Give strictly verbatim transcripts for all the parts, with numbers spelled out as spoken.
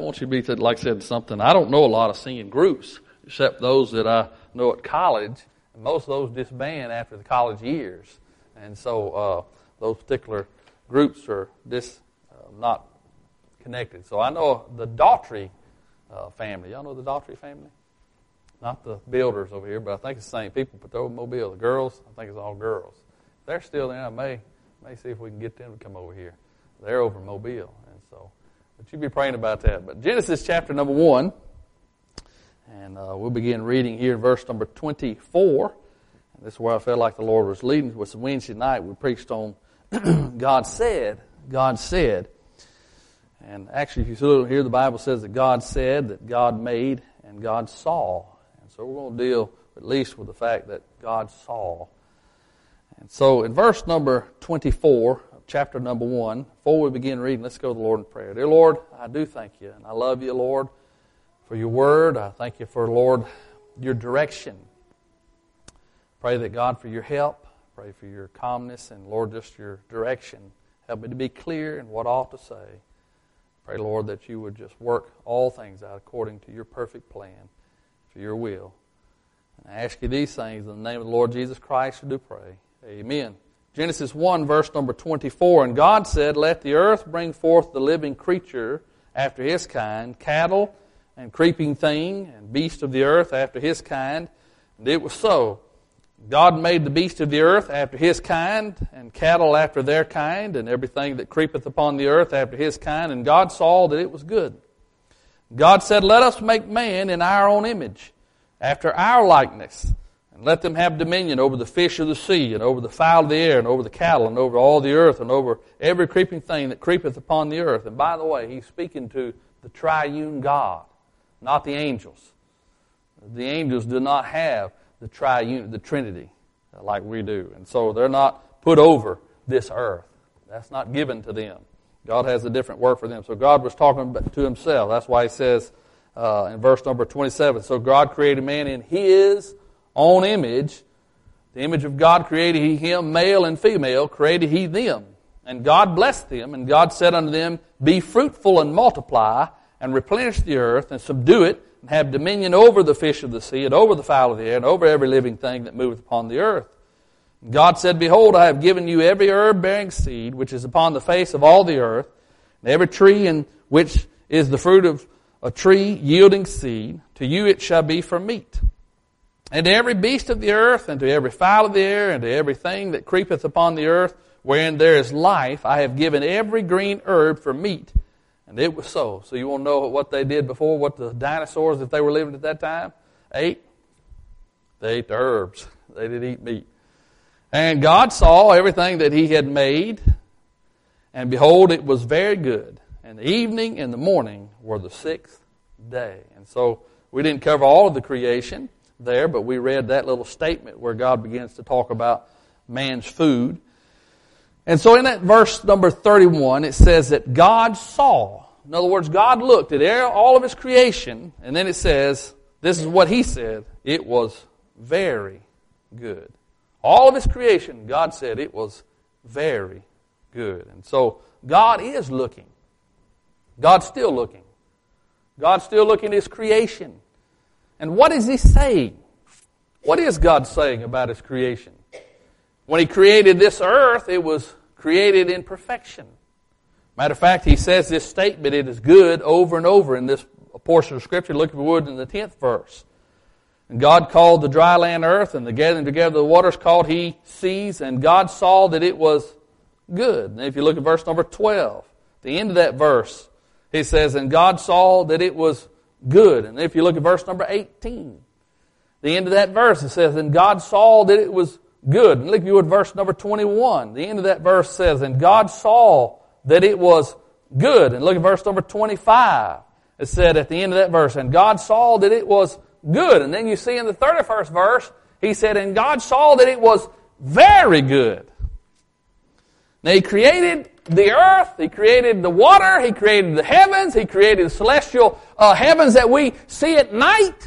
I want you to be, like I said, something. I don't know a lot of singing groups, except those that I know at college. And most of those disband after the college years. And so uh, those particular groups are dis, uh, not connected. So I know the Daughtry uh, family. Y'all know the Daughtry family? Not the builders over here, but I think it's the same people, but they're over Mobile. The girls, I think it's all girls. If they're still there, I may, may see if we can get them to come over here. They're over Mobile. And so, but you be praying about that. But Genesis chapter number one, and uh, we'll begin reading here in verse number twenty-four. And this is where I felt like the Lord was leading. It was Wednesday night. We preached on God said, God said. And actually, if you look here, the Bible says that God said, that God made, and God saw. And so we're going to deal at least with the fact that God saw. And so in verse number twenty-four, chapter number one, before we begin reading, let's go to the Lord in prayer. Dear Lord, I do thank you, and I love you, Lord, for your word. I thank you for, Lord, your direction. Pray that, God, for your help. Pray for your calmness, and, Lord, just your direction. Help me to be clear in what I ought to say. Pray, Lord, that you would just work all things out according to your perfect plan, for your will. And I ask you these things in the name of the Lord Jesus Christ, I do pray. Amen. Genesis one, verse number twenty-four, and God said, let the earth bring forth the living creature after his kind, cattle and creeping thing, and beast of the earth after his kind. And it was so. God made the beast of the earth after his kind, and cattle after their kind, and everything that creepeth upon the earth after his kind. And God saw that it was good. God said, let us make man in our own image, after our likeness. And let them have dominion over the fish of the sea, and over the fowl of the air, and over the cattle, and over all the earth, and over every creeping thing that creepeth upon the earth. And by the way, he's speaking to the triune God, not the angels. The angels do not have the triune, the Trinity, like we do. And so they're not put over this earth. That's not given to them. God has a different work for them. So God was talking to himself. That's why he says uh, in verse number twenty-seven, so God created man in his own image. The image of God created he him, male and female, created he them. And God blessed them, and God said unto them, be fruitful and multiply, and replenish the earth, and subdue it, and have dominion over the fish of the sea, and over the fowl of the air, and over every living thing that moveth upon the earth. And God said, behold, I have given you every herb bearing seed, which is upon the face of all the earth, and every tree in which is the fruit of a tree yielding seed, to you it shall be for meat. And to every beast of the earth, and to every fowl of the air, and to everything that creepeth upon the earth, wherein there is life, I have given every green herb for meat. And it was so. So you want to know what they did before, what the dinosaurs, if they were living at that time, ate? They ate the herbs. They didn't eat meat. And God saw everything that he had made, and behold, it was very good. And the evening and the morning were the sixth day. And so we didn't cover all of the creation there, but we read that little statement where God begins to talk about man's food. And so in that verse number thirty-one, it says that God saw. In other words, God looked at all of his creation, and then it says, this is what he said, it was very good. All of his creation, God said it was very good. And so God is looking. God's still looking. God's still looking at his creation. And what is he saying? What is God saying about his creation? When he created this earth, it was created in perfection. Matter of fact, he says this statement, it is good, over and over in this portion of Scripture. Look if you would in the tenth verse. And God called the dry land earth, and the gathering together of the waters called he seas, and God saw that it was good. And if you look at verse number twelve, the end of that verse, he says, and God saw that it was good. And if you look at verse number eighteen, the end of that verse, it says, and God saw that it was good. And look if you would, verse number twenty-one, the end of that verse says, and God saw that it was good. And look at verse number twenty-five. It said at the end of that verse, and God saw that it was good. And then you see in the thirty-first verse, he said, and God saw that it was very good. Now he created the earth, he created the water, he created the heavens, he created the celestial uh, heavens that we see at night.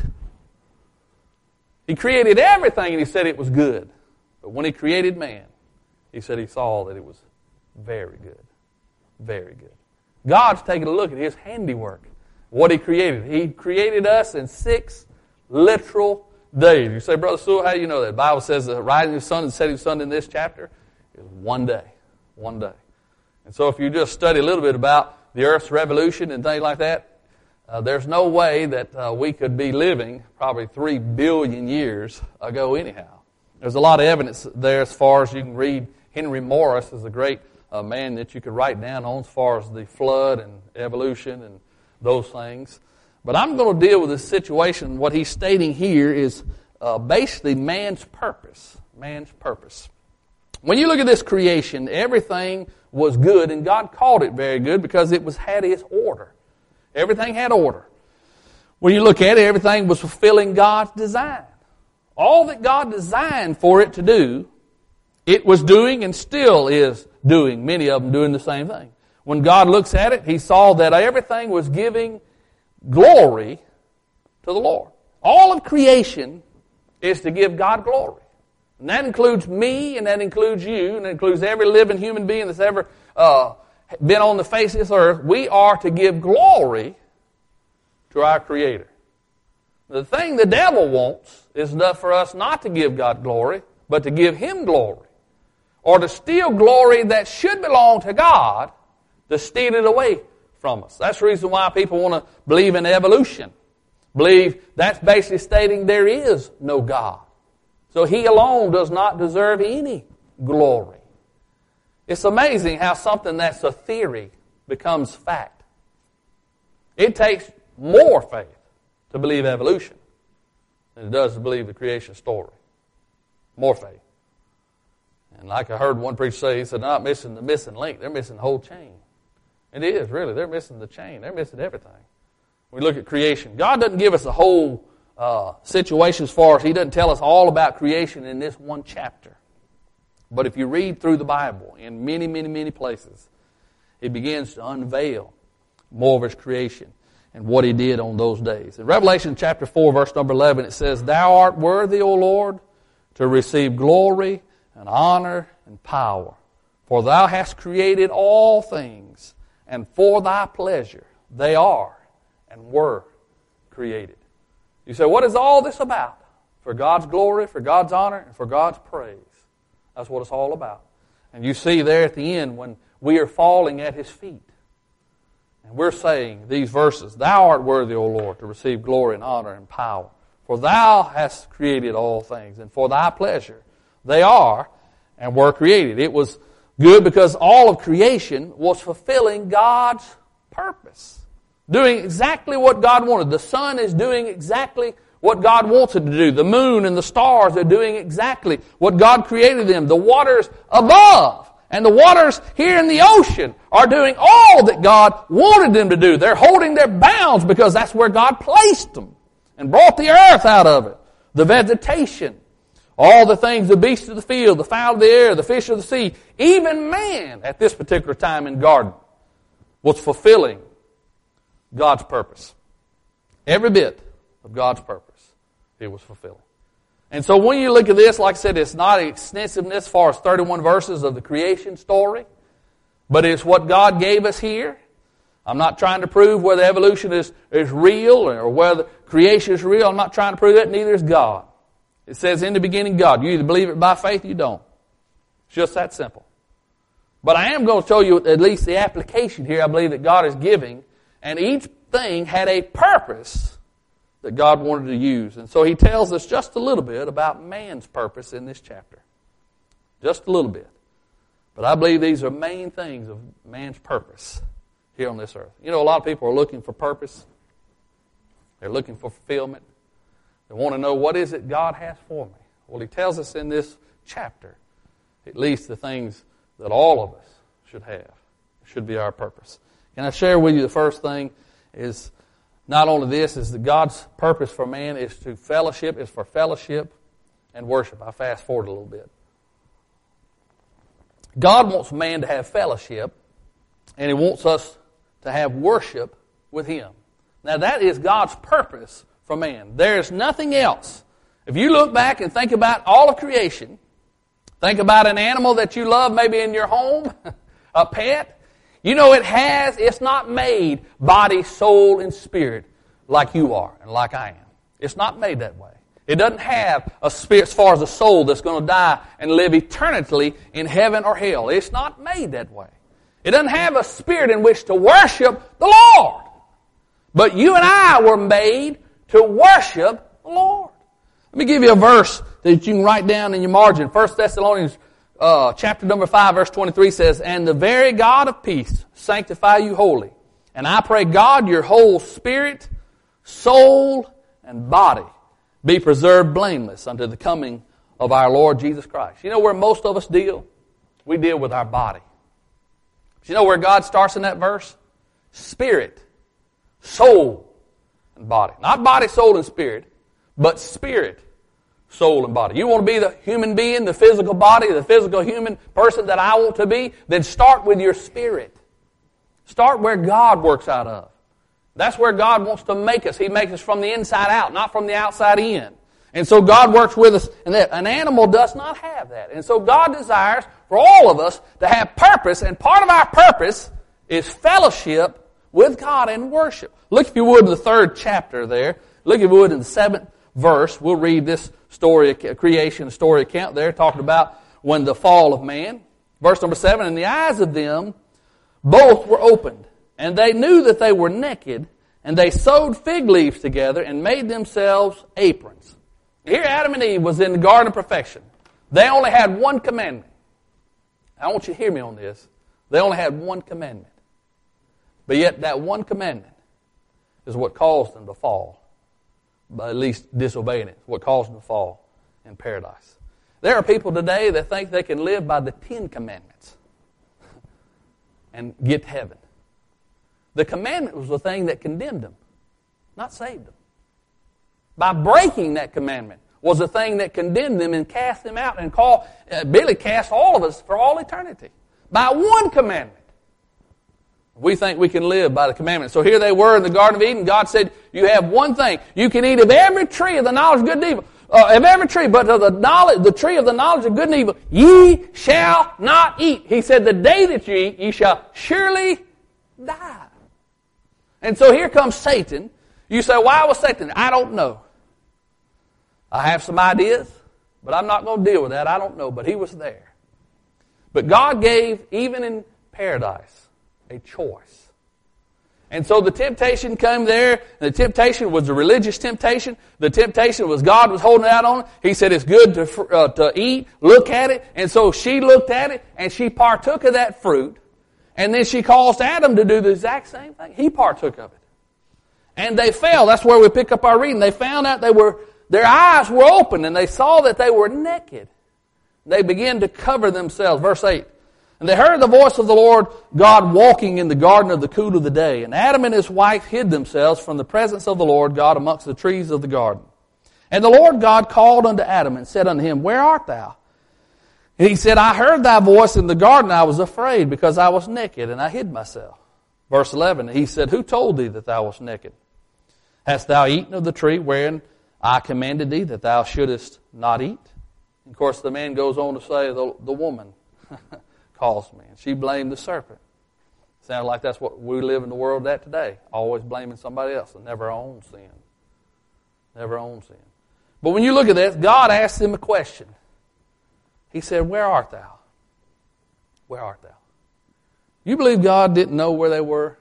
He created everything, and he said it was good. But when he created man, he said he saw that it was very good. Very good. God's taking a look at his handiwork. what He created. He created us in six literal days. You say, Brother Sewell, how do you know that? The Bible says the rising of the sun and setting of the sun in this chapter is one day. One day. And so if you just study a little bit about the earth's revolution and things like that, uh, there's no way that uh, we could be living probably three billion years ago anyhow. There's a lot of evidence there as far as you can read. Henry Morris is a great uh, man that you could write down on as far as the flood and evolution and those things. But I'm going to deal with this situation. What he's stating here is uh, basically man's purpose. Man's purpose. When you look at this creation, everything was good, and God called it very good because it was had His order. Everything had order. When you look at it, everything was fulfilling God's design. All that God designed for it to do, it was doing and still is doing. Many of them doing the same thing. When God looks at it, He saw that everything was giving glory to the Lord. All of creation is to give God glory. And that includes me, and that includes you, and that includes every living human being that's ever uh, been on the face of this earth. We are to give glory to our Creator. The thing the devil wants is enough for us not to give God glory, but to give Him glory. Or to steal glory that should belong to God, to steal it away from us. That's the reason why people want to believe in evolution. Believe that's basically stating there is no God. So He alone does not deserve any glory. It's amazing how something that's a theory becomes fact. It takes more faith to believe evolution than it does to believe the creation story. More faith. And like I heard one preacher say, he said, they're not missing the missing link, they're missing the whole chain. It is, really. They're missing the chain. They're missing everything. We look at creation. God doesn't give us a whole uh, situation as far as He doesn't tell us all about creation in this one chapter. But if you read through the Bible in many, many, many places, He begins to unveil more of His creation and what He did on those days. In Revelation chapter four, verse number eleven, it says, Thou art worthy, O Lord, to receive glory and honor and power. For Thou hast created all things, and for Thy pleasure they are and were created. You say, what is all this about? For God's glory, for God's honor, and for God's praise. That's what it's all about. And you see there at the end when we are falling at His feet. And we're saying these verses, Thou art worthy, O Lord, to receive glory and honor and power. For Thou hast created all things, and for Thy pleasure they are and were created. It was good because all of creation was fulfilling God's purpose. Doing exactly what God wanted. The sun is doing exactly what God wants it to do. The moon and the stars are doing exactly what God created them. The waters above and the waters here in the ocean are doing all that God wanted them to do. They're holding their bounds because that's where God placed them and brought the earth out of it. The vegetation, all the things, the beasts of the field, the fowl of the air, the fish of the sea, even man at this particular time in the garden was fulfilling God's purpose. Every bit of God's purpose, He was fulfilling. And so when you look at this, like I said, it's not extensiveness as far as thirty-one verses of the creation story, but it's what God gave us here. I'm not trying to prove whether evolution is, is real or whether creation is real. I'm not trying to prove that. Neither is God. It says in the beginning God. You either believe it by faith or you don't. It's just that simple. But I am going to show you at least the application here I believe that God is giving. And each thing had a purpose that God wanted to use. And so He tells us just a little bit about man's purpose in this chapter. Just a little bit. But I believe these are main things of man's purpose here on this earth. You know, a lot of people are looking for purpose. They're looking for fulfillment. They want to know, what is it God has for me? Well, He tells us in this chapter at least the things that all of us should have. Should be our purpose. Can I share with you the first thing is not only this, is that God's purpose for man is to fellowship, is for fellowship and worship. I fast forward a little bit. God wants man to have fellowship, and He wants us to have worship with Him. Now that is God's purpose for man. There is nothing else. If you look back and think about all of creation, think about an animal that you love maybe in your home, a pet, You know it has, it's not made body, soul, and spirit like you are and like I am. It's not made that way. It doesn't have a spirit as far as a soul that's going to die and live eternally in heaven or hell. It's not made that way. It doesn't have a spirit in which to worship the Lord. But you and I were made to worship the Lord. Let me give you a verse that you can write down in your margin. First Thessalonians uh, chapter number five, verse twenty-three says, "And the very God of peace sanctify you wholly. And I pray God your whole spirit, soul, and body be preserved blameless unto the coming of our Lord Jesus Christ." You know where most of us deal? We deal with our body. But you know where God starts in that verse? Spirit, soul, and body. Not body, soul, and spirit, but spirit, soul, and body. You want to be the human being, the physical body, the physical human person that I want to be? Then start with your spirit. Start where God works out of. That's where God wants to make us. He makes us from the inside out, not from the outside in. And so God works with us in that. An animal does not have that. And so God desires for all of us to have purpose, and part of our purpose is fellowship with God and worship. Look, if you would, in the third chapter there. Look, if you would, in the seventh verse. We'll read this story, creation story account there, talking about when the fall of man. Verse number seven, "And the eyes of them both were opened, and they knew that they were naked, and they sewed fig leaves together and made themselves aprons." Here Adam and Eve was in the garden of perfection. They only had one commandment. I want you to hear me on this. They only had one commandment. But yet that one commandment is what caused them to fall. But at least disobeying it. What caused them to fall in paradise. There are people today that think they can live by the Ten Commandments and get to heaven. The commandment was the thing that condemned them, not saved them. By breaking that commandment was the thing that condemned them and cast them out and call, uh, Billy cast all of us for all eternity. By one commandment. We think we can live by the commandment. So here they were in the Garden of Eden. God said, you have one thing. You can eat of every tree of the knowledge of good and evil. Uh, of every tree, but of the knowledge, the tree of the knowledge of good and evil, ye shall not eat. He said, the day that you eat, ye shall surely die. And so here comes Satan. You say, why was Satan? I don't know. I have some ideas, but I'm not going to deal with that. I don't know, but he was there. But God gave, even in paradise, a choice. And so the temptation came there. The temptation was a religious temptation. The temptation was God was holding out on it. He said it's good to, uh, to eat. Look at it. And so she looked at it and she partook of that fruit. And then she caused Adam to do the exact same thing. He partook of it. And they fell. That's where we pick up our reading. They found out they were, their eyes were open and they saw that they were naked. They began to cover themselves. Verse eight. And they heard the voice of the Lord God walking in the garden of the cool of the day. And Adam and his wife hid themselves from the presence of the Lord God amongst the trees of the garden. And the Lord God called unto Adam and said unto him, Where art thou? And he said, I heard thy voice in the garden. I was afraid because I was naked and I hid myself. Verse eleven, he said, Who told thee that thou wast naked? Hast thou eaten of the tree wherein I commanded thee that thou shouldest not eat? And of course, the man goes on to say, the, the woman caused me. And she blamed the serpent. Sounds like that's what we live in the world at today. Always blaming somebody else and never own sin. Never own sin. But when you look at this, God asked him a question. He said, Where art thou? Where art thou? You believe God didn't know where they were?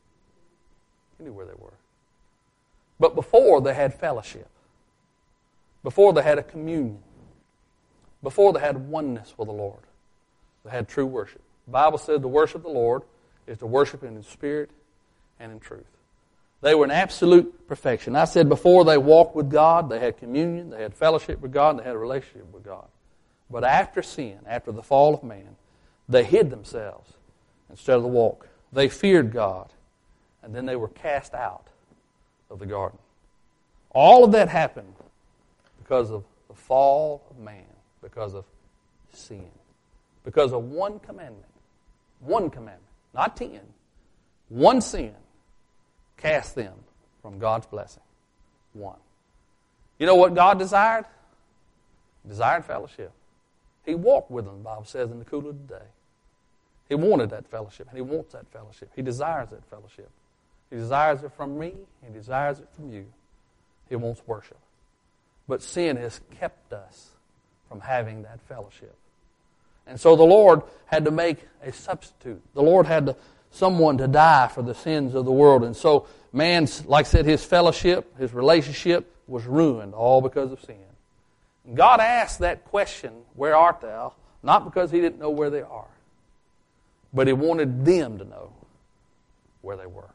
He knew where they were. But before they had fellowship. Before they had a communion. Before they had oneness with the Lord. They had true worship. The Bible said to worship the Lord is to worship Him in spirit and in truth. They were in absolute perfection. I said before they walked with God, they had communion, they had fellowship with God, and they had a relationship with God. But after sin, after the fall of man, they hid themselves instead of the walk. They feared God, and then they were cast out of the garden. All of that happened because of the fall of man, because of sin. Because of one commandment. One commandment. Not ten. One sin cast them from God's blessing. One. You know what God desired? He desired fellowship. He walked with them, the Bible says, in the cool of the day. He wanted that fellowship, and He wants that fellowship. He desires that fellowship. He desires it from me. He desires it from you. He wants worship. But sin has kept us from having that fellowship. And so the Lord had to make a substitute. The Lord had to, someone to die for the sins of the world. And so man's, like I said, his fellowship, his relationship was ruined all because of sin. And God asked that question, where art thou? Not because He didn't know where they are, but He wanted them to know where they were.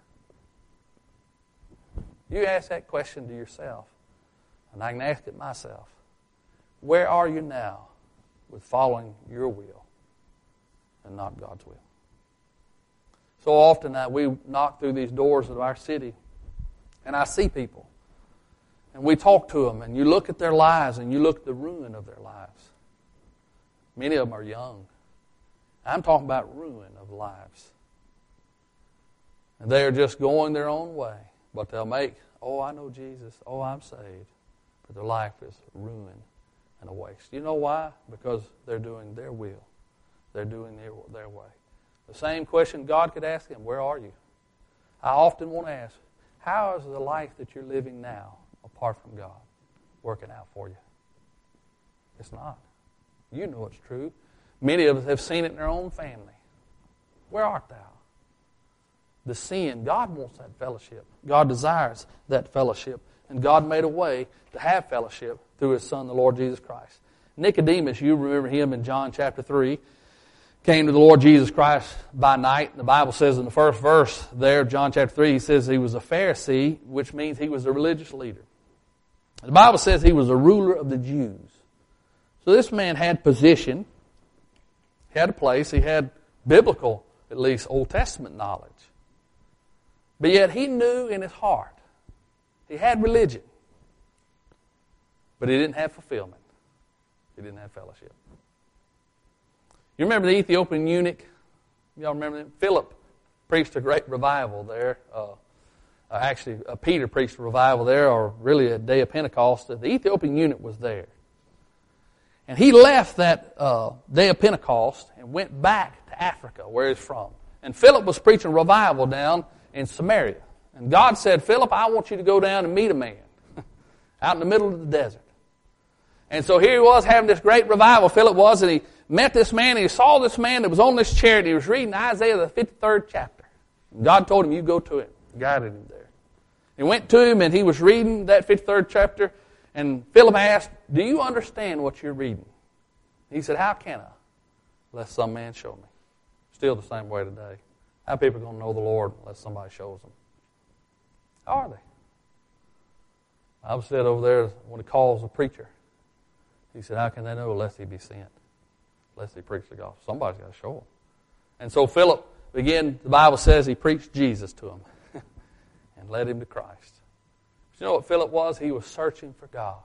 You ask that question to yourself, and I can ask it myself. Where are you now with following your will and not God's will? So often that we knock through these doors of our city, and I see people, and we talk to them, and you look at their lives, and you look at the ruin of their lives. Many of them are young. I'm talking about ruin of lives. And they are just going their own way. But they'll make, oh, I know Jesus. Oh, I'm saved. But their life is ruined and a waste. You know why? Because they're doing their will. They're doing their, their way. The same question God could ask them, where are you? I often want to ask, how is the life that you're living now, apart from God, working out for you? It's not. You know it's true. Many of us have seen it in their own family. Where art thou? The sin, God wants that fellowship. God desires that fellowship. And God made a way to have fellowship through His Son, the Lord Jesus Christ. Nicodemus, you remember him in John chapter three, came to the Lord Jesus Christ by night. The Bible says in the first verse there, John chapter three, he says he was a Pharisee, which means he was a religious leader. The Bible says he was a ruler of the Jews. So this man had position, he had a place, he had biblical, at least Old Testament knowledge. But yet he knew in his heart, he had religion, but he didn't have fulfillment. He didn't have fellowship. You remember the Ethiopian eunuch? Y'all remember him? Philip preached a great revival there. Uh, actually, uh, Peter preached a revival there, or really a day of Pentecost. The Ethiopian eunuch was there. And he left that uh, day of Pentecost and went back to Africa, where he's from. And Philip was preaching revival down in Samaria. And God said, Philip, I want you to go down and meet a man out in the middle of the desert. And so here he was having this great revival, Philip was, and he met this man, and he saw this man that was on this chair, and he was reading Isaiah, the fifty-third chapter. And God told him, you go to him. Guided him there. He went to him, and he was reading that fifty-third chapter, and Philip asked, do you understand what you're reading? He said, how can I? Unless some man show me. Still the same way today. How people are going to know the Lord unless somebody shows them? How are they? I was said over there when he calls a preacher. He said, how can they know unless he be sent? Unless he preach the gospel. Somebody's got to show them. And so Philip, again, the Bible says he preached Jesus to him and led him to Christ. But you know what Philip was? He was searching for God.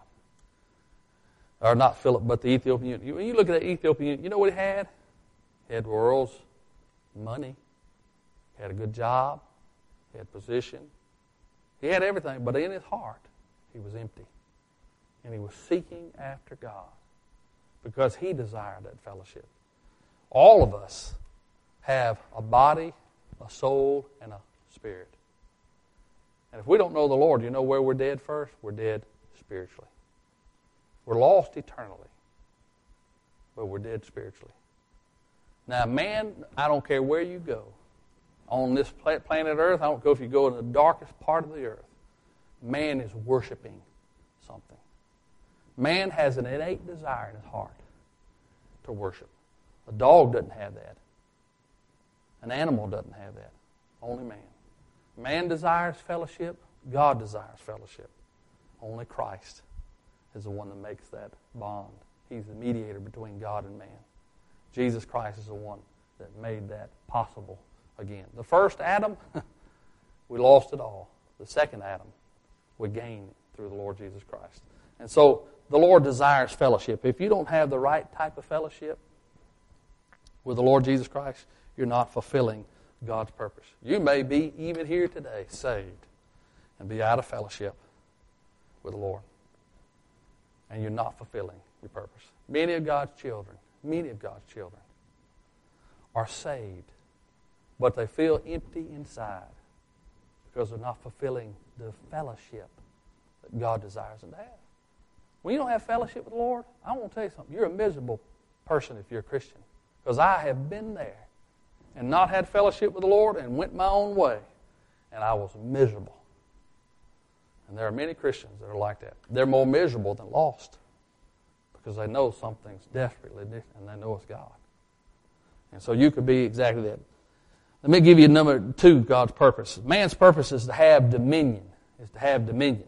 Or not Philip, but the Ethiopian eunuch. When you look at that Ethiopian eunuch, you know what he had? He had world's money. He had a good job. He had position. He had everything, but in his heart, he was empty. And he was seeking after God because he desired that fellowship. All of us have a body, a soul, and a spirit. And if we don't know the Lord, you know where we're dead first? We're dead spiritually. We're lost eternally, but we're dead spiritually. Now, man, I don't care where you go. On this planet Earth, I don't care if you go in the darkest part of the earth. Man is worshiping something. Man has an innate desire in his heart to worship. A dog doesn't have that. An animal doesn't have that. Only man. Man desires fellowship. God desires fellowship. Only Christ is the one that makes that bond. He's the mediator between God and man. Jesus Christ is the one that made that possible again. The first Adam, we lost it all. The second Adam, we gained through the Lord Jesus Christ. And so the Lord desires fellowship. If you don't have the right type of fellowship with the Lord Jesus Christ, you're not fulfilling God's purpose. You may be, even here today, saved and be out of fellowship with the Lord. And you're not fulfilling your purpose. Many of God's children, many of God's children are saved, but they feel empty inside because they're not fulfilling the fellowship that God desires them to have. When you don't have fellowship with the Lord, I want to tell you something. You're a miserable person if you're a Christian, because I have been there and not had fellowship with the Lord and went my own way, and I was miserable. And there are many Christians that are like that. They're more miserable than lost because they know something's desperately different, and they know it's God. And so you could be exactly that. Let me give you number two, God's purpose. Man's purpose is to have dominion, is to have dominion.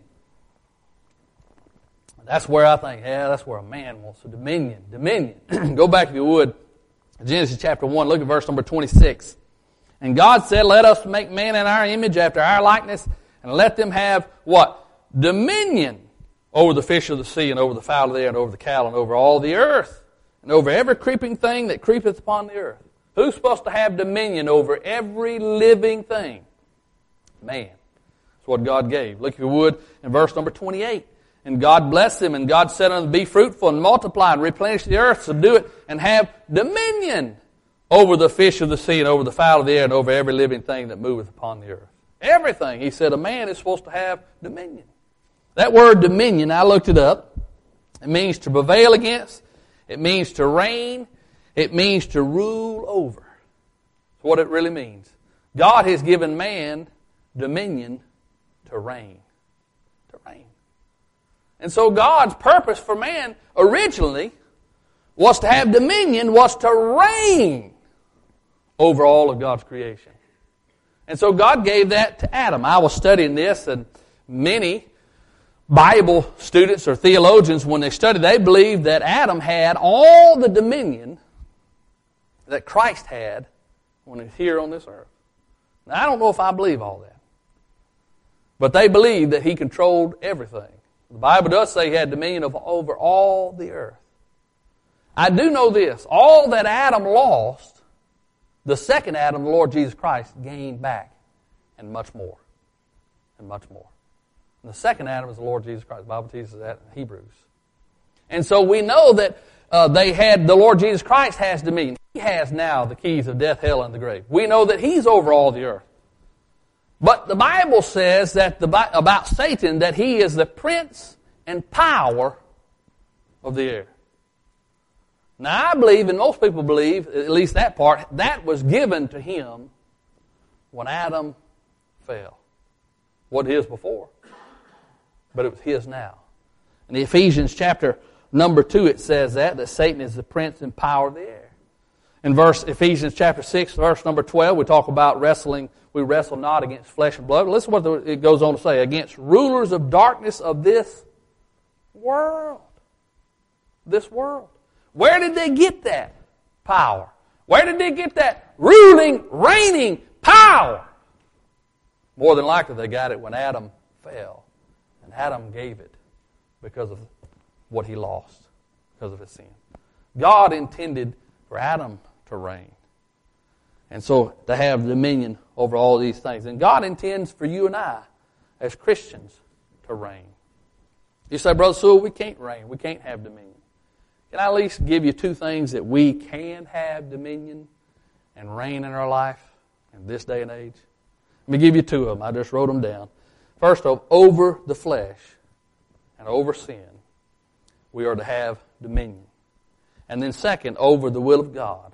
That's where I think, yeah, that's where a man wants a dominion. Dominion. Go back, if you would, Genesis chapter one, look at verse number twenty-six. And God said, let us make man in our image after our likeness, and let them have what? Dominion over the fish of the sea, and over the fowl of the air, and over the cattle, and over all the earth, and over every creeping thing that creepeth upon the earth. Who's supposed to have dominion over every living thing? Man. That's what God gave. Look, if you would, in verse number twenty-eight. And God blessed them, and God said unto them, be fruitful, and multiply, and replenish the earth, subdue it, and have dominion over the fish of the sea, and over the fowl of the air, and over every living thing that moveth upon the earth. Everything. He said a man is supposed to have dominion. That word dominion, I looked it up. It means to prevail against. It means to reign. It means to rule over. That's what it really means. God has given man dominion to reign. To reign. And so God's purpose for man originally was to have dominion, was to reign over all of God's creation. And so God gave that to Adam. I was studying this, and many Bible students or theologians, when they study, they believe that Adam had all the dominion that Christ had when he was here on this earth. Now, I don't know if I believe all that. But they believe that he controlled everything. The Bible does say he had dominion of, over all the earth. I do know this. All that Adam lost, the second Adam, the Lord Jesus Christ, gained back, and much more. And much more. And the second Adam is the Lord Jesus Christ. The Bible teaches that in Hebrews. And so we know that uh, they had, the Lord Jesus Christ has dominion. He has now the keys of death, hell, and the grave. We know that He's over all the earth. But the Bible says that the, about Satan that he is the prince and power of the air. Now I believe, and most people believe, at least that part, that was given to him when Adam fell. What his before, but it was his now. In Ephesians chapter number two, it says that, that Satan is the prince and power of the air. In verse Ephesians chapter six, verse number twelve, we talk about wrestling. We wrestle not against flesh and blood. Listen what it goes on to say. Against rulers of darkness of this world. This world. Where did they get that power? Where did they get that ruling, reigning power? More than likely they got it when Adam fell. And Adam gave it because of what he lost, because of his sin. God intended for Adam to reign. And so to have dominion over all these things. And God intends for you and I, as Christians, to reign. You say, Brother Sewell, we can't reign. We can't have dominion. Can I at least give you two things that we can have dominion and reign in our life in this day and age? Let me give you two of them. I just wrote them down. First of, over the flesh and over sin, we are to have dominion. And then second, over the will of God.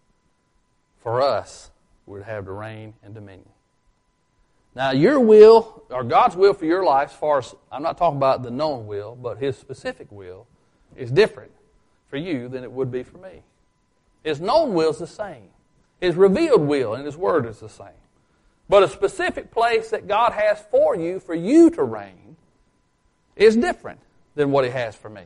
For us, we're to have the reign and dominion. Now, your will, or God's will for your life, as far as, I'm not talking about the known will, but His specific will, is different for you than it would be for me. His known will is the same. His revealed will and His word is the same. But a specific place that God has for you, for you to reign, is different than what He has for me.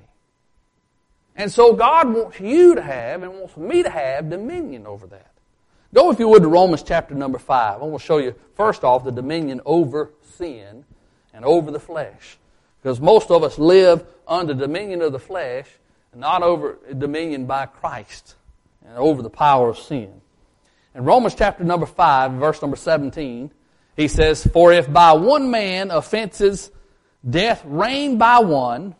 And so God wants you to have, and wants me to have, dominion over that. Go, if you would, to Romans chapter number five. I want to show you, first off, the dominion over sin and over the flesh. Because most of us live under dominion of the flesh and not over dominion by Christ and over the power of sin. In Romans chapter number five, verse number seventeen, he says, for if by one man offenses death reigned by one,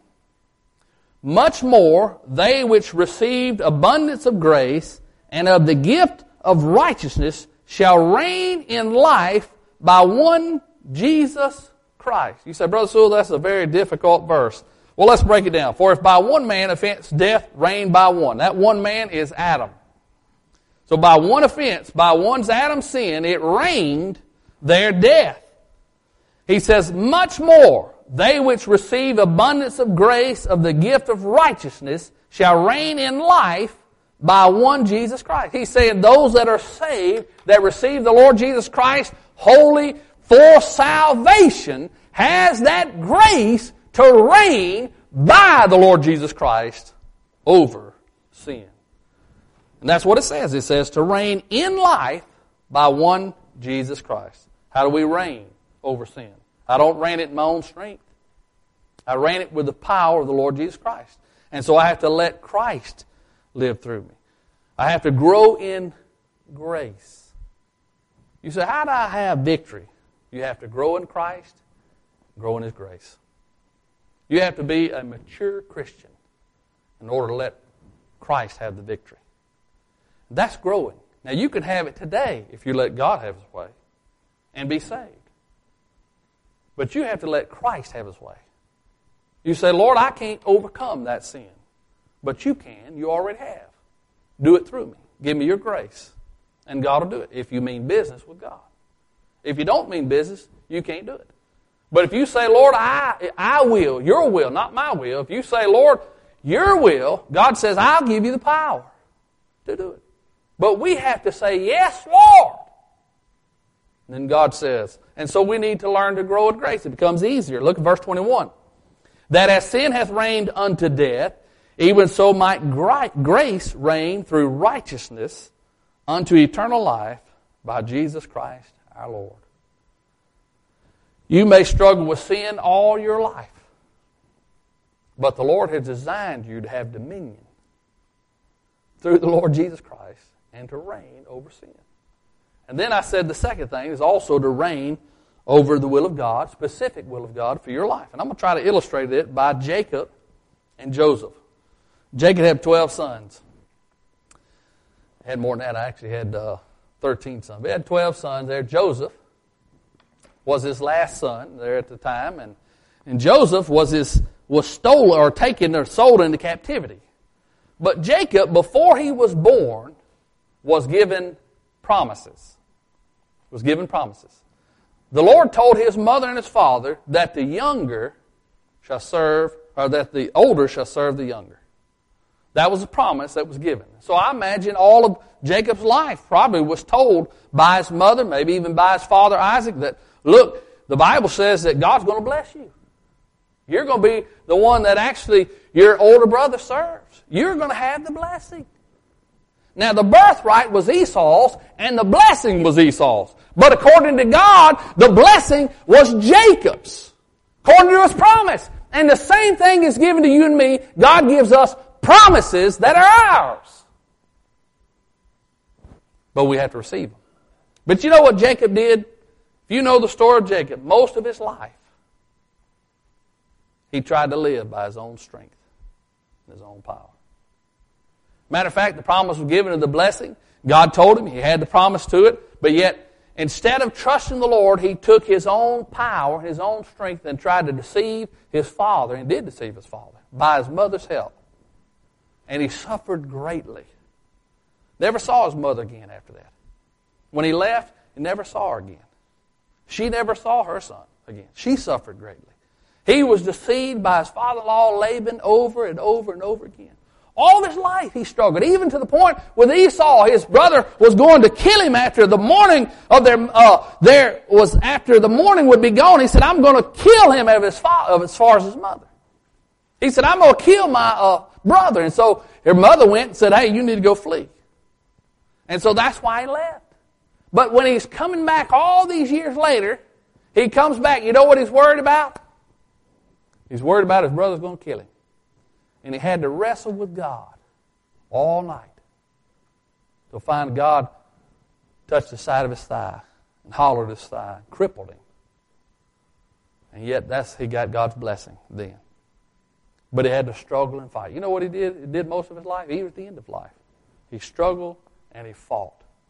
much more they which received abundance of grace and of the gift of righteousness shall reign in life by one Jesus Christ. You say, Brother Sewell, that's a very difficult verse. Well, let's break it down. For if by one man offense death reigned by one. That one man is Adam. So by one offense, by one's Adam's sin, it reigned their death. He says, much more, they which receive abundance of grace of the gift of righteousness shall reign in life by one Jesus Christ. He's saying those that are saved, that receive the Lord Jesus Christ wholly for salvation, has that grace to reign by the Lord Jesus Christ over sin. And that's what it says. It says to reign in life by one Jesus Christ. How do we reign over sin? I don't reign it in my own strength. I reign it with the power of the Lord Jesus Christ. And so I have to let Christ live through me. I have to grow in grace. You say, how do I have victory? You have to grow in Christ, grow in His grace. You have to be a mature Christian in order to let Christ have the victory. That's growing. Now you can have it today if you let God have His way and be saved. But you have to let Christ have His way. You say, Lord, I can't overcome that sin. But you can. You already have. Do it through me. Give me your grace. And God will do it if you mean business with God. If you don't mean business, you can't do it. But if you say, Lord, I, I will, your will, not my will. If you say, Lord, your will, God says, I'll give you the power to do it. But we have to say, yes, Lord. And then God says, and so we need to learn to grow in grace. It becomes easier. Look at verse twenty-one. That as sin hath reigned unto death, even so might grace reign through righteousness unto eternal life by Jesus Christ our Lord. You may struggle with sin all your life, but the Lord has designed you to have dominion through the Lord Jesus Christ and to reign over sin. And then I said the second thing is also to reign over the will of God, specific will of God for your life. And I'm going to try to illustrate it by Jacob and Joseph. Jacob had twelve sons. I had more than that. I actually had uh, thirteen sons. He had twelve sons there. Joseph was his last son there at the time. And, and Joseph was his was stolen or taken or sold into captivity. But Jacob, before he was born, was given promises. Was given promises. The Lord told his mother and his father that the younger shall serve, or that the older shall serve the younger. That was a promise that was given. So I imagine all of Jacob's life probably was told by his mother, maybe even by his father Isaac, that, look, the Bible says that God's going to bless you. You're going to be the one that actually your older brother serves. You're going to have the blessing. Now, the birthright was Esau's, and the blessing was Esau's. But according to God, the blessing was Jacob's, according to His promise. And the same thing is given to you and me. God gives us promises that are ours. But we have to receive them. But you know what Jacob did? If you know the story of Jacob, most of his life, he tried to live by his own strength and his own power. Matter of fact, the promise was given to the blessing. God told him he had the promise to it, but yet instead of trusting the Lord, he took his own power, his own strength, and tried to deceive his father, and did deceive his father, by his mother's help. And he suffered greatly. Never saw his mother again after that. When he left, he never saw her again. She never saw her son again. She suffered greatly. He was deceived by his father-in-law Laban over and over and over again. All his life he struggled, even to the point with Esau, his brother was going to kill him after the morning of their, uh, there was after the morning would be gone. He said, I'm going to kill him of his father, as far as his mother. He said, I'm going to kill my uh, brother. And so her mother went and said, hey, you need to go flee. And so that's why he left. But when he's coming back all these years later, he comes back. You know what he's worried about? He's worried about his brother's going to kill him. And he had to wrestle with God all night to find God touched the side of his thigh and hollered his thigh and crippled him. And yet that's he got God's blessing then. But he had to struggle and fight. You know what he did? He did most of his life, even at the end of life. He struggled and he fought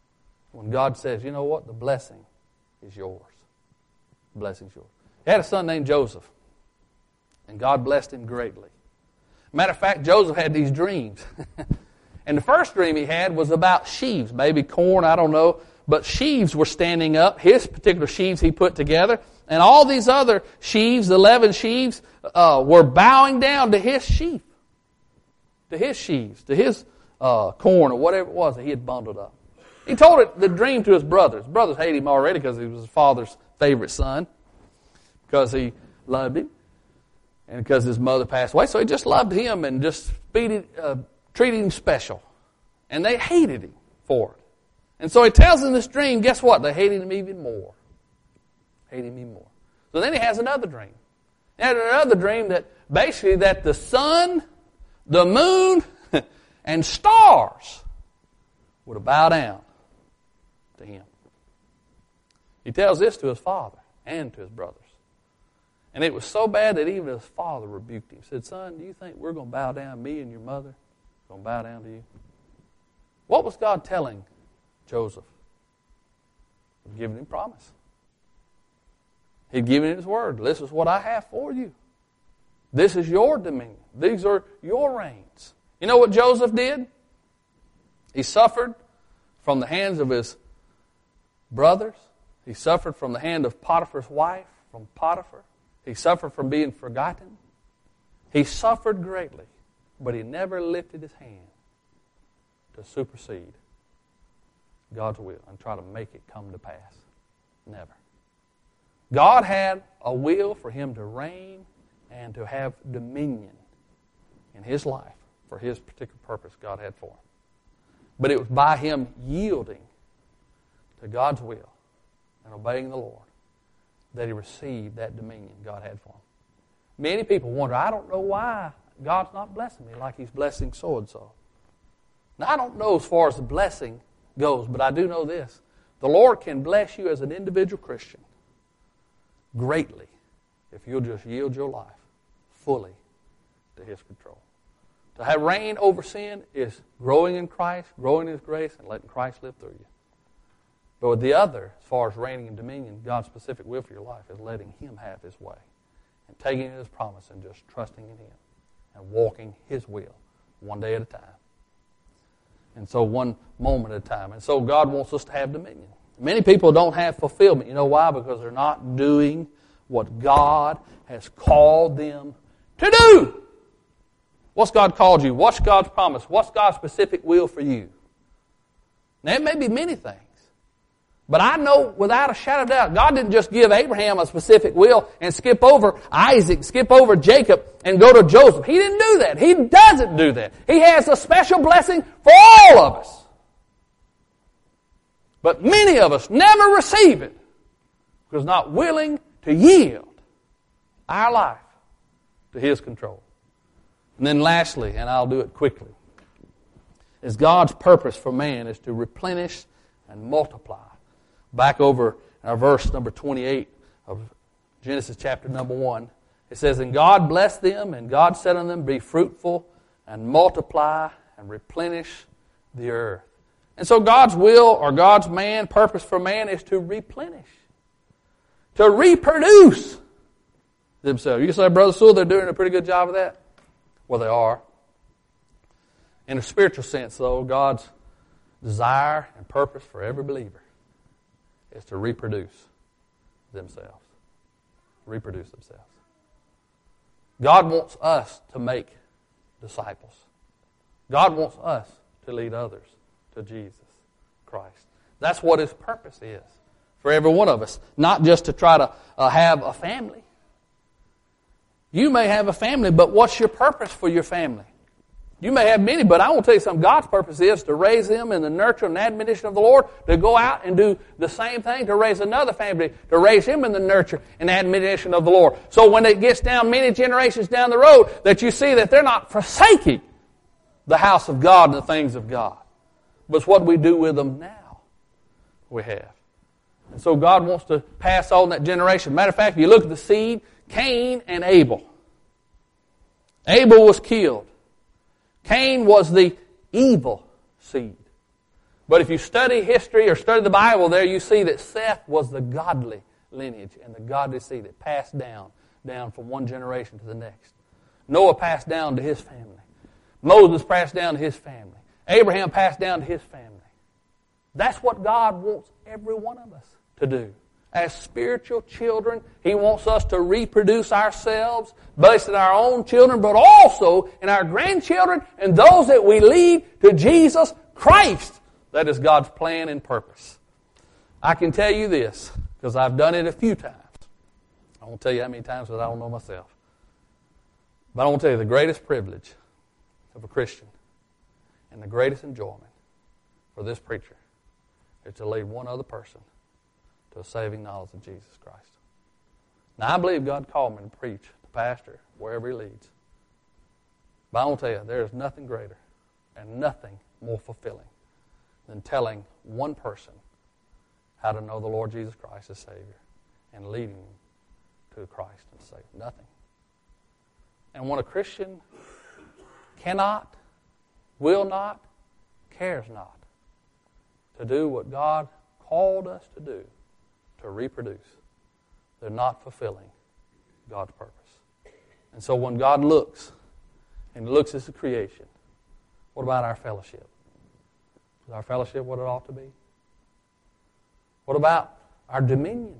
When God says, you know what, the blessing is yours. The blessing's yours. He had a son named Joseph, and God blessed him greatly. Matter of fact, Joseph had these dreams. And the first dream he had was about sheaves, maybe corn, I don't know. But sheaves were standing up, his particular sheaves he put together, and all these other sheaves, the eleven sheaves, uh, were bowing down to his sheaf, to his sheaves, to his uh, corn or whatever it was that he had bundled up. He told it, the dream to his brothers. His brothers hated him already because he was his father's favorite son, because he loved him, and because his mother passed away. So he just loved him and just speeded, uh, treated him special. And they hated him for it. And so he tells them this dream, guess what? They hated him even more. Hated him even more. So then he has another dream. He had another dream that basically that the sun, the moon, and stars would bow down to him. He tells this to his father and to his brothers. And it was so bad that even his father rebuked him. He said, son, do you think we're going to bow down, me and your mother, going to bow down to you? What was God telling Joseph? He'd given him promise. He'd given him his word. This is what I have for you. This is your dominion. These are your reigns. You know what Joseph did? He suffered from the hands of his brothers. He suffered from the hand of Potiphar's wife, from Potiphar. He suffered from being forgotten. He suffered greatly, but he never lifted his hand to supersede God's will and try to make it come to pass. Never. God had a will for him to reign and to have dominion in his life for his particular purpose God had for him. But it was by him yielding to God's will and obeying the Lord that he received that dominion God had for him. Many people wonder, I don't know why God's not blessing me like he's blessing so-and-so. Now, I don't know as far as the blessing goes, but I do know this. The Lord can bless you as an individual Christian greatly if you'll just yield your life fully to his control. To have reign over sin is growing in Christ, growing in his grace, and letting Christ live through you. But with the other, as far as reigning in dominion, God's specific will for your life is letting him have his way and taking his promise and just trusting in him and walking his will one day at a time. And so one moment at a time. And so God wants us to have dominion. Many people don't have fulfillment. You know why? Because they're not doing what God has called them to do. What's God called you? What's God's promise? What's God's specific will for you? Now, it may be many things. But I know without a shadow of doubt, God didn't just give Abraham a specific will and skip over Isaac, skip over Jacob, and go to Joseph. He didn't do that. He doesn't do that. He has a special blessing for all of us. But many of us never receive it because not willing to yield our life to his control. And then lastly, and I'll do it quickly, is God's purpose for man is to replenish and multiply. Back over in our verse number twenty-eight of Genesis chapter number one, it says, and God blessed them, and God said unto them, be fruitful and multiply and replenish the earth. And so God's will or God's man, purpose for man is to replenish, to reproduce themselves. You can say, Brother Sewell, they're doing a pretty good job of that. Well, they are. In a spiritual sense, though, God's desire and purpose for every believer is to reproduce themselves. Reproduce themselves. God wants us to make disciples. God wants us to lead others to Jesus Christ. That's what his purpose is for every one of us. Not just to try to uh, have a family. You may have a family, but what's your purpose for your family? You may have many, but I want to tell you something. God's purpose is to raise them in the nurture and admonition of the Lord, to go out and do the same thing, to raise another family, to raise him in the nurture and admonition of the Lord. So when it gets down many generations down the road, that you see that they're not forsaking the house of God and the things of God. But it's what we do with them now we have. And so God wants to pass on that generation. Matter of fact, if you look at the seed, Cain and Abel. Abel was killed. Cain was the evil seed. But if you study history or study the Bible there, you see that Seth was the godly lineage and the godly seed that passed down, down from one generation to the next. Noah passed down to his family. Moses passed down to his family. Abraham passed down to his family. That's what God wants every one of us to do. As spiritual children, He wants us to reproduce ourselves, based on our own children, but also in our grandchildren and those that we lead to Jesus Christ. That is God's plan and purpose. I can tell you this, because I've done it a few times. I won't tell you how many times, because I don't know myself. But I want to tell you the greatest privilege of a Christian and the greatest enjoyment for this preacher is to lead one other person to a saving knowledge of Jesus Christ. Now, I believe God called me to preach, to pastor, wherever He leads. But I want to tell you, there is nothing greater and nothing more fulfilling than telling one person how to know the Lord Jesus Christ as Savior and leading them to Christ and Savior. Nothing. And when a Christian cannot, will not, cares not to do what God called us to do, to reproduce, they're not fulfilling God's purpose. And so when God looks, and looks at the creation, what about our fellowship? Is our fellowship what it ought to be? What about our dominion?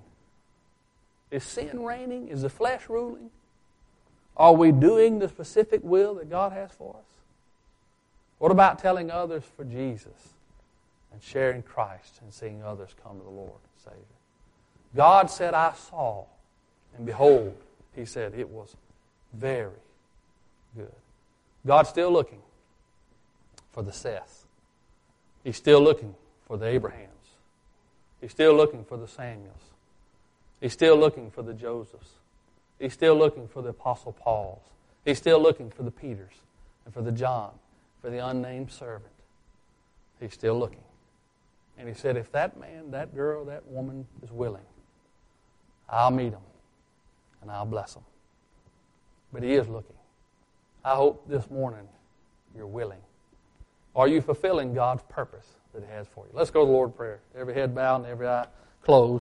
Is sin reigning? Is the flesh ruling? Are we doing the specific will that God has for us? What about telling others for Jesus and sharing Christ and seeing others come to the Lord and Savior? God said, I saw, and behold, He said, it was very good. God's still looking for the Seths. He's still looking for the Abrahams. He's still looking for the Samuels. He's still looking for the Josephs. He's still looking for the Apostle Pauls. He's still looking for the Peters and for the John, for the unnamed servant. He's still looking. And He said, if that man, that girl, that woman is willing, I'll meet them and I'll bless them. But He is looking. I hope this morning you're willing. Are you fulfilling God's purpose that He has for you? Let's go to the Lord in prayer. Every head bowed and every eye closed.